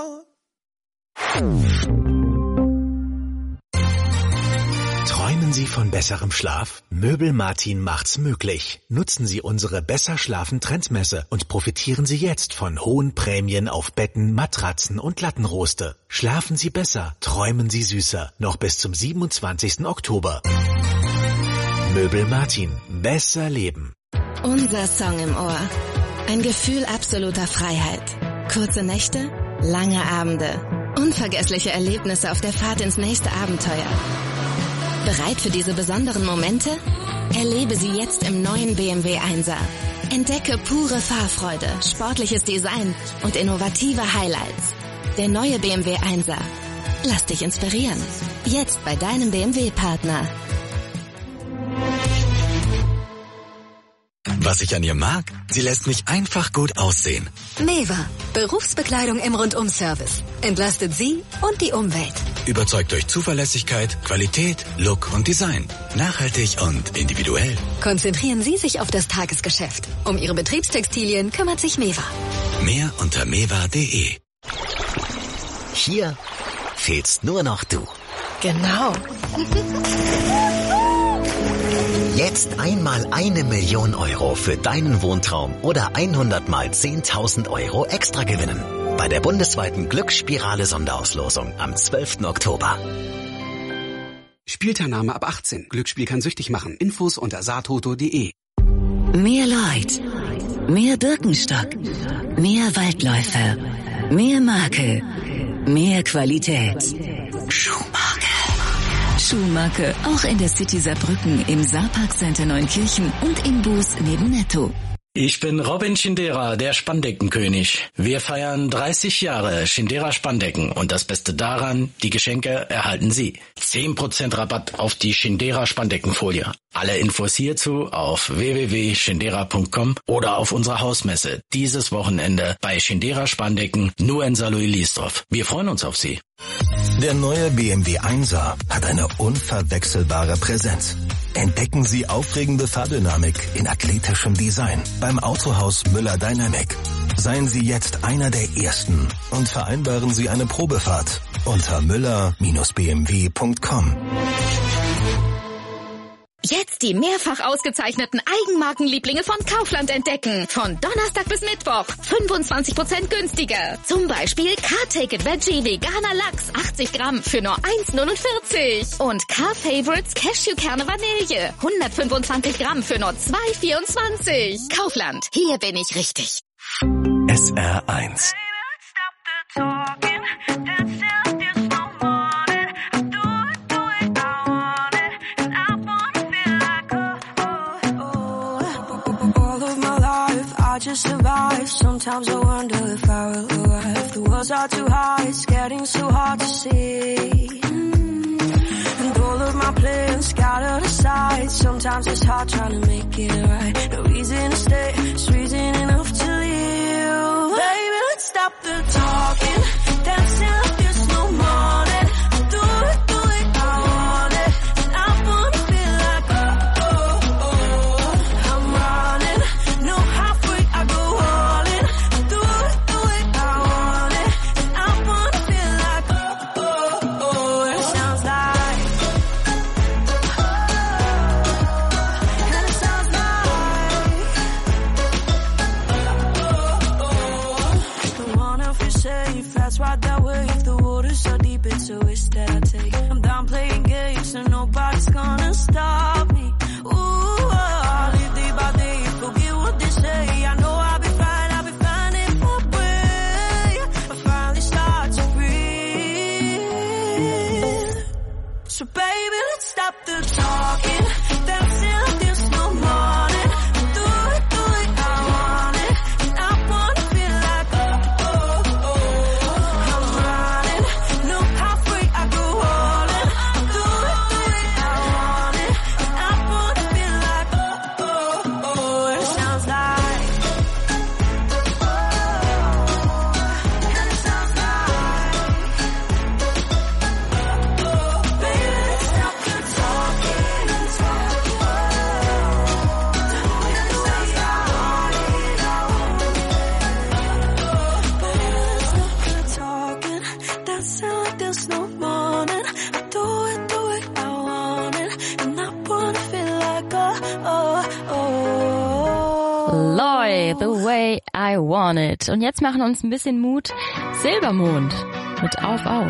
Träumen Sie von besserem Schlaf? Möbel Martin macht's möglich. Nutzen Sie unsere Besser Schlafen Trendmesse und profitieren Sie jetzt von hohen Prämien auf Betten, Matratzen und Lattenroste. Schlafen Sie besser, träumen Sie süßer. Noch bis zum siebenundzwanzigsten Oktober. Möbel Martin. Besser leben. Unser Song im Ohr. Ein Gefühl absoluter Freiheit. Kurze Nächte, lange Abende. Unvergessliche Erlebnisse auf der Fahrt ins nächste Abenteuer. Bereit für diese besonderen Momente? Erlebe sie jetzt im neuen B M W Einser. Entdecke pure Fahrfreude, sportliches Design und innovative Highlights. Der neue B M W Einser. Lass dich inspirieren. Jetzt bei deinem B M W-Partner. Was ich an ihr mag? Sie lässt mich einfach gut aussehen. Meva, Berufsbekleidung im Rundum-Service. Entlastet Sie und die Umwelt. Überzeugt durch Zuverlässigkeit, Qualität, Look und Design. Nachhaltig und individuell. Konzentrieren Sie sich auf das Tagesgeschäft. Um Ihre Betriebstextilien kümmert sich Meva. Mehr unter meva punkt de. Hier fehlst nur noch du. Genau. Jetzt einmal eine Million Euro für deinen Wohntraum oder hundert mal zehntausend Euro extra gewinnen. Bei der bundesweiten Glücksspirale Sonderauslosung am zwölften Oktober. Spielteilnahme ab achtzehn. Glücksspiel kann süchtig machen. Infos unter saatoto punkt de. Mehr Lloyd. Mehr Birkenstock. Mehr Waldläufe. Mehr Marke. Mehr Qualität. Schuhmarke. Schuhmarke, auch in der City Saarbrücken, im Saarpark Center Neunkirchen und im Bus neben Netto. Ich bin Robin Schindera, der Spandeckenkönig. Wir feiern dreißig Jahre Schindera Spandecken und das Beste daran, die Geschenke erhalten Sie. zehn Prozent Rabatt auf die Schindera Spandeckenfolie. Alle Infos hierzu auf w w w punkt schindera punkt com oder auf unserer Hausmesse dieses Wochenende bei Schindera Spandecken nur in Saarlouis-Liesdorf. Wir freuen uns auf Sie. Der neue B M W Einser hat eine unverwechselbare Präsenz. Entdecken Sie aufregende Fahrdynamik in athletischem Design beim Autohaus Müller Dynamic. Seien Sie jetzt einer der Ersten und vereinbaren Sie eine Probefahrt unter müller Bindestrich b m w punkt com. Jetzt die mehrfach ausgezeichneten Eigenmarkenlieblinge von Kaufland entdecken. Von Donnerstag bis Mittwoch. fünfundzwanzig Prozent günstiger. Zum Beispiel Car-Take-It Veggie Veganer Lachs achtzig Gramm für nur eins neunundvierzig. Und Car-Favorites Cashewkerne Vanille hundertfünfundzwanzig Gramm für nur zwei vierundzwanzig. Kaufland, hier bin ich richtig. S R eins. I just survive. Sometimes I wonder if I will arrive. The walls are too high, it's getting so hard to see. Mm. And all of my plans scattered aside. Sometimes it's hard trying to make it right. No reason to stay, it's reason enough to leave. Baby, let's stop the talking. Dance till there's no morning. Do it, do it, I want it. And I wanna feel like oh, oh, oh. I'm running, no halfway. I go all in, do it, do it, I want it, and I wanna feel like oh, oh, oh, and it sounds like, oh, and it sounds like, oh, oh, don't wanna feel safe, that's right that way, if the water's so deep it's a risk that I take, I'm down playing games and nobody's gonna stop me, ooh, I'll live day by day, forget what they say, I know I'll be fine, I'll be fine if I pray, I finally start to breathe, so baby let's stop the talking, dance till there's no morning, do it, do it, I want it, and I wanna feel like oh, oh, oh, I'm running, no halfway, I go all in, do it, do it, I want it, and I wanna feel like oh, oh, oh, and it sounds like, oh, and it sounds like, oh, baby, let's stop the talking, let's talk, oh, do it the way I want it, I want it, oh, baby, let's stop the talking, dance till like there's no morning, I do it, do it, I want it, and I wanna feel like oh, oh, oh. Loy, The Way I Want It. Und jetzt machen uns ein bisschen Mut Silbermond mit Auf, Auf.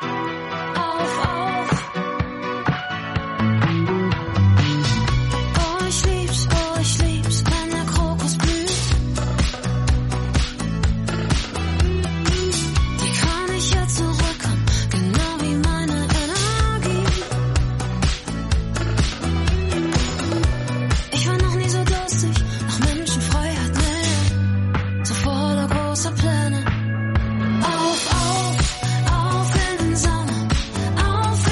Oh, ich lieb's, oh, ich lieb's, wenn der Krokus blüht. Die kann ich jetzt zurückkommen, genau wie meine Energie. Ich war noch nie so durstig nach Menschenfreiheit, nee, so voller großer Pläne. Auf, auf, auf in den Sommer, auf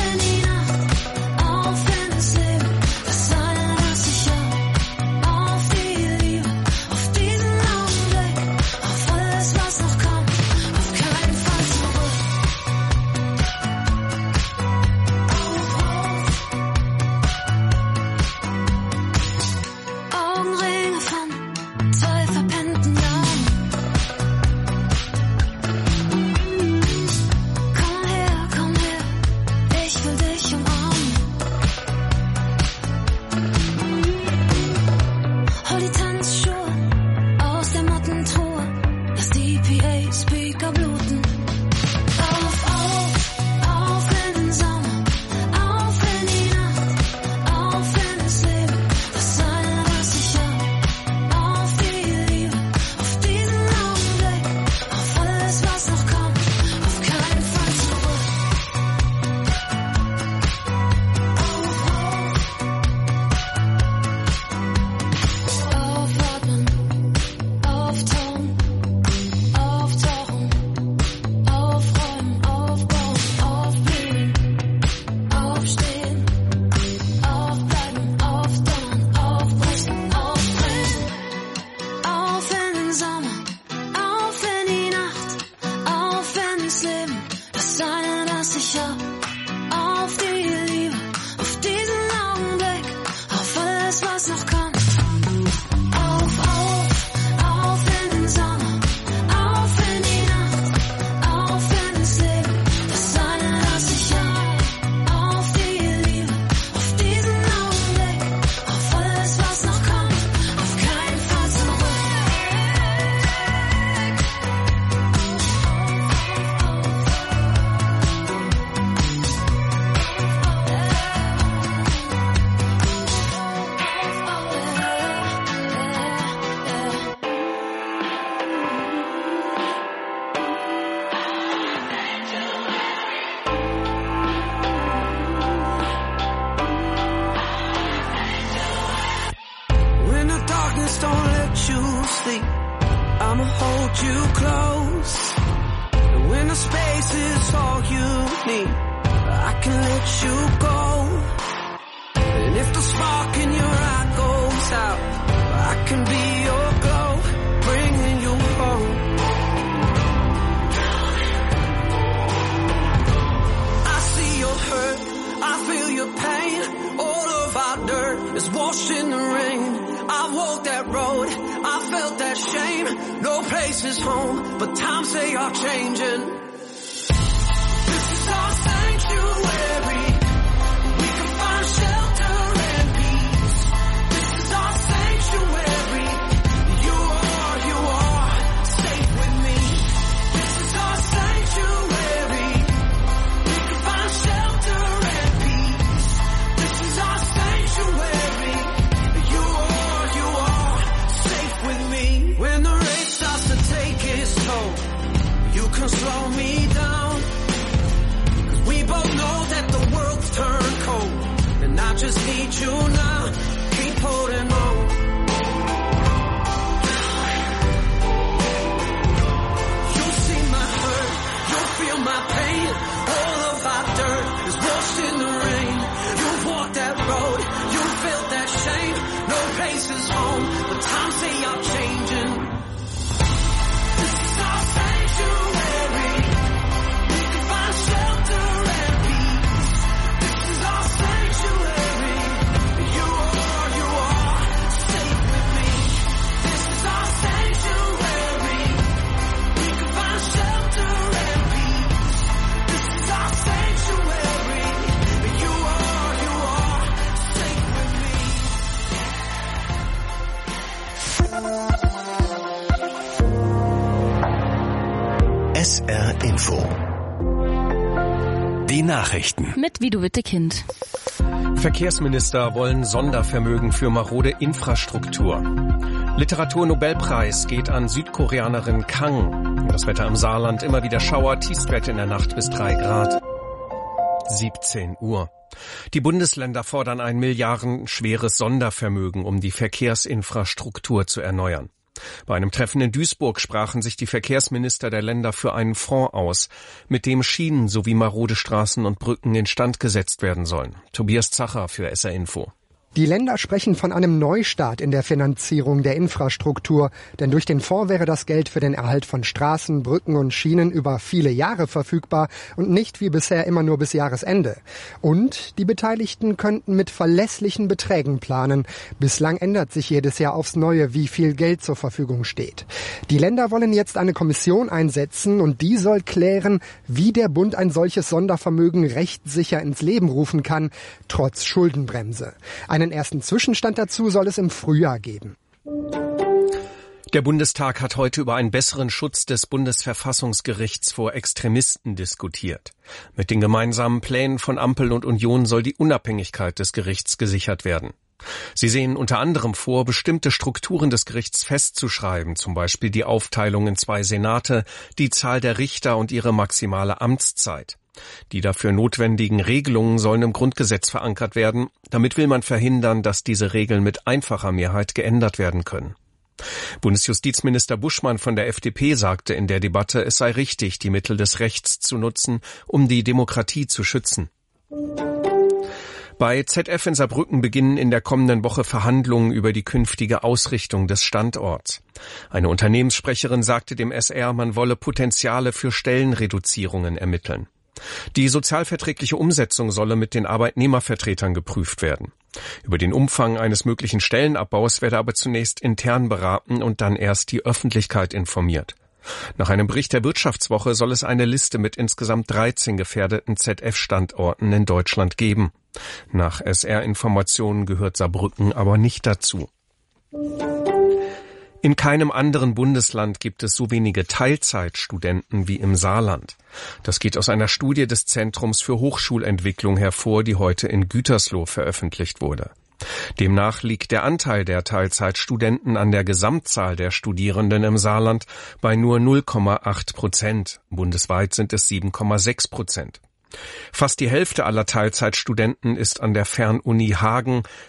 you close. When the space is all you need, I can let you go. And if the spark in your eye goes out, I can be your glow, bringing you home. I see your hurt, I feel your pain. All of our dirt is washed in the rain. I walked that road, I felt that shame. No place is home, but times they are changing. This is our sanctuary. We can find shelter and peace. This is our sanctuary. You are, you are safe with me. This is our sanctuary. We can find shelter and peace. This is our sanctuary. You are, you are safe with me. When the rain starts to take its toll, you can slow me down. Cause we both know that the world's turned cold, and I just need you now. Keep holding on. You'll see my hurt, you'll feel my pain. All of our dirt is washed in the rain. You've walked that road, you felt that shame. No place is home, but times they are changing. This is our sanctuary. We can find shelter and peace. This is our sanctuary. You are, you are safe with me. This is our sanctuary. We can find shelter and peace. This is our sanctuary. You are, you are safe with me. S R Info. Die Nachrichten. Mit Vido Wittekind. Verkehrsminister wollen Sondervermögen für marode Infrastruktur. Literaturnobelpreis geht an Südkoreanerin Kang. Das Wetter im Saarland immer wieder Schauer, Tiefstwerte in der Nacht bis drei Grad. siebzehn Uhr. Die Bundesländer fordern ein milliardenschweres Sondervermögen, um die Verkehrsinfrastruktur zu erneuern. Bei einem Treffen in Duisburg sprachen sich die Verkehrsminister der Länder für einen Fonds aus, mit dem Schienen sowie marode Straßen und Brücken instand gesetzt werden sollen. Tobias Zacher für S R Info. Die Länder sprechen von einem Neustart in der Finanzierung der Infrastruktur, denn durch den Fonds wäre das Geld für den Erhalt von Straßen, Brücken und Schienen über viele Jahre verfügbar und nicht wie bisher immer nur bis Jahresende. Und die Beteiligten könnten mit verlässlichen Beträgen planen. Bislang ändert sich jedes Jahr aufs Neue, wie viel Geld zur Verfügung steht. Die Länder wollen jetzt eine Kommission einsetzen und die soll klären, wie der Bund ein solches Sondervermögen rechtssicher ins Leben rufen kann, trotz Schuldenbremse. Einen ersten Zwischenstand dazu soll es im Frühjahr geben. Der Bundestag hat heute über einen besseren Schutz des Bundesverfassungsgerichts vor Extremisten diskutiert. Mit den gemeinsamen Plänen von Ampel und Union soll die Unabhängigkeit des Gerichts gesichert werden. Sie sehen unter anderem vor, bestimmte Strukturen des Gerichts festzuschreiben, zum Beispiel die Aufteilung in zwei Senate, die Zahl der Richter und ihre maximale Amtszeit. Die dafür notwendigen Regelungen sollen im Grundgesetz verankert werden. Damit will man verhindern, dass diese Regeln mit einfacher Mehrheit geändert werden können. Bundesjustizminister Buschmann von der F D P sagte in der Debatte, es sei richtig, die Mittel des Rechts zu nutzen, um die Demokratie zu schützen. Bei Z F in Saarbrücken beginnen in der kommenden Woche Verhandlungen über die künftige Ausrichtung des Standorts. Eine Unternehmenssprecherin sagte dem S R, man wolle Potenziale für Stellenreduzierungen ermitteln. Die sozialverträgliche Umsetzung solle mit den Arbeitnehmervertretern geprüft werden. Über den Umfang eines möglichen Stellenabbaus werde aber zunächst intern beraten und dann erst die Öffentlichkeit informiert. Nach einem Bericht der Wirtschaftswoche soll es eine Liste mit insgesamt dreizehn gefährdeten Z F-Standorten in Deutschland geben. Nach S R-Informationen gehört Saarbrücken aber nicht dazu. In keinem anderen Bundesland gibt es so wenige Teilzeitstudenten wie im Saarland. Das geht aus einer Studie des Zentrums für Hochschulentwicklung hervor, die heute in Gütersloh veröffentlicht wurde. Demnach liegt der Anteil der Teilzeitstudenten an der Gesamtzahl der Studierenden im Saarland bei nur null Komma acht Prozent. Bundesweit sind es sieben Komma sechs Prozent. Fast die Hälfte aller Teilzeitstudenten ist an der Fernuni Hagen,